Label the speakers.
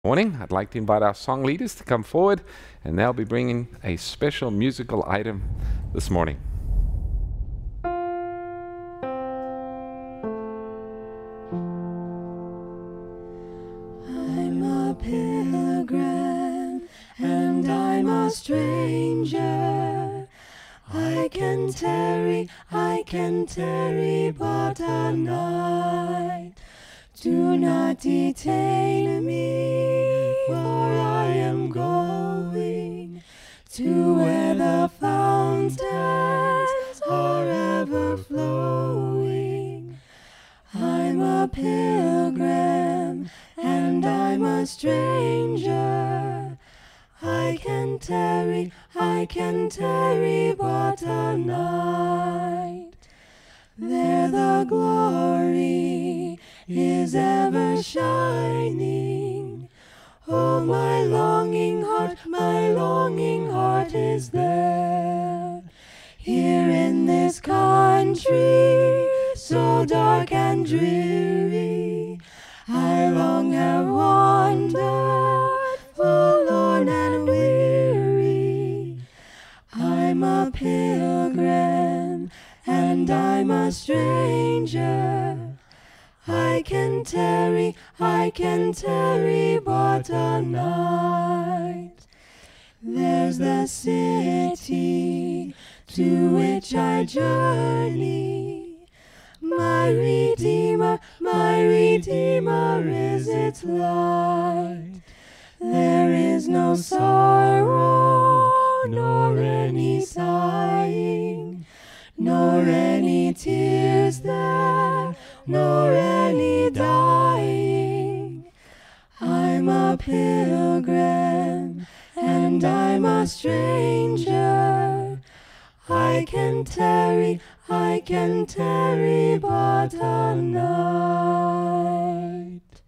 Speaker 1: Morning. I'd like to invite our song leaders to come forward, and they'll be bringing a special musical item this morning.
Speaker 2: I'm a pilgrim and I'm a stranger. I can tarry but a night. Do not detain me, for I am going to where the fountains are ever flowing. I'm a pilgrim and I'm a stranger. I can tarry but a night. There the glory is ever shining. Oh, my longing heart is there. Here in this country, so dark and dreary, I long have wandered, forlorn and weary. I'm a pilgrim and I'm a stranger. I can tarry but a night. There's the city to which I journey. My Redeemer is its light. There is no sorrow, nor any sighing, nor any tears there, nor any dying. I'm a pilgrim and I'm a stranger. I can tarry but a